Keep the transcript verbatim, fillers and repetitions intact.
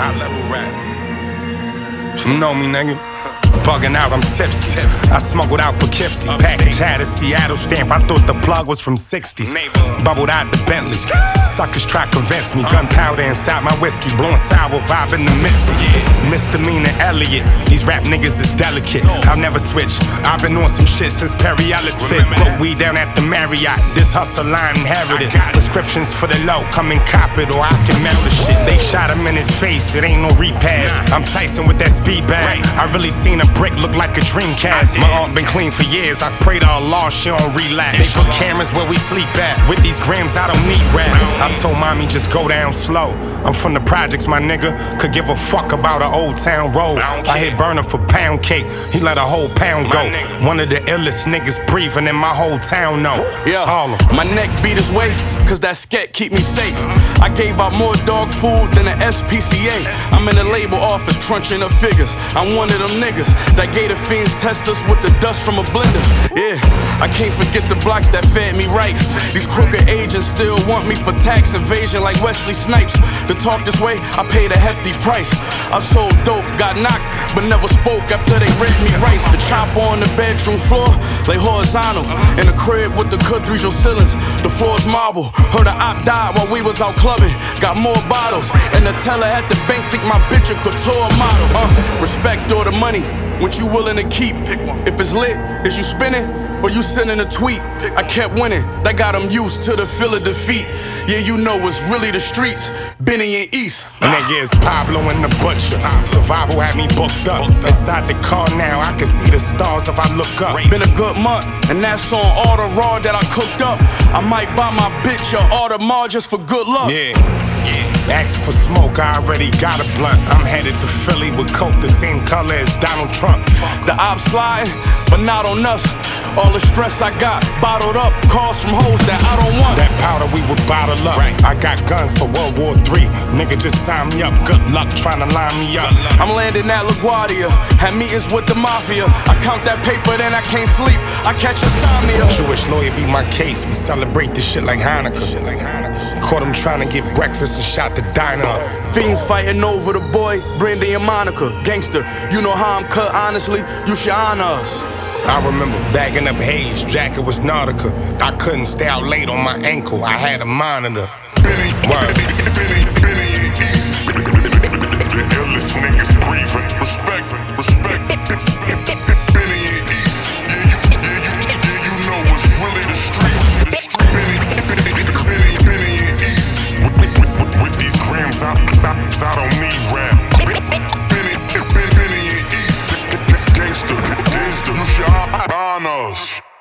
High level rap. You know me, nigga. Bugging out, I'm tipsy. I smuggled out Poughkeepsie. Package had a Seattle stamp. I thought the plug was from sixties. Bubbled out the Bentley. Suckers try to convince me. Gunpowder inside my whiskey. Blowing sour, vibing the misty. Misdemeanor Elliot. These rap niggas is delicate. I'll never switch. I've been on some shit since Perry Ellis fit. Float weed down at the Marriott. This hustle line inherited. Prescriptions for the low. Come and cop it or I can mail the shit. They shot him in his face. It ain't no repass. I'm Tyson with that speed bag. I really seen a brick look like a Dreamcast. My aunt been clean for years. I pray to Allah she don't relapse. They put cameras where we sleep at. With these grams I don't need rap. I told mommy just go down slow. I'm from the projects, my nigga. Could give a fuck about an old town road. I hit Burner for pound cake. He let a whole pound go. One of the illest niggas breathing in my whole town know. Yeah, my neck beat his way, cause that scat keep me safe. I gave out more dog food than an S P C A. I'm in the label office crunching the figures. I'm one of them niggas that gave the fiends test us with the dust from a blender. Yeah, I can't forget the blocks that fed me right. These crooked agents still want me for tax evasion like Wesley Snipes. To talk this way, I paid a hefty price. I sold dope, got knocked, but never spoke after they read me rights. The chopper on the bedroom floor, lay horizontal. In the crib with the cathedral ceilings, the floor's marble. Heard a op died while we was out clubbing. Got more bottles, and the teller at the bank think my bitch a couture model. Uh, respect or the money, what you willing to keep? If it's lit, is you spinning or you sending a tweet? I kept winning, that got them used to the feel of defeat. Yeah, you know it's really the streets, Benny and East. Nigga, it's Pablo and the Butcher. Survival had me booked up. Inside the car now, I can see the stars if I look up. Been a good month, and that's on all the raw that I cooked up. I might buy my bitch a Audemars just for good luck. Yeah. Ask for smoke, I already got a blunt. I'm headed to Philly with coke the same color as Donald Trump. The ops sliding, but not on us. All the stress I got bottled up, calls from hoes that I don't want. That powder we would bottle up. I got guns for World War Three. Nigga, just sign me up. Good luck trying to line me up. I'm landing at LaGuardia, had meetings with the mafia. I count that paper, then I can't sleep. I catch insomnia. Jewish lawyer beat my case. We celebrate this shit like Hanukkah. Caught him trying to get breakfast and shot the diner up. Fiends fighting over the boy, Brandy and Monica. Gangster, you know how I'm cut, honestly, you should honor us. I remember bagging up Hayes, jacket was Nautica. I couldn't stay out late on my ankle, I had a monitor. Word. The illest niggas breathing. Respect, respect. Benny and East. Yeah, you, yeah, you, yeah, you know it's really the streets. Benny, Benny, Benny and East. With, with, with, with these grams, I, I, I don't need rap. Benny, Benny, Benny and East. Gangster, gangster, you should honor us.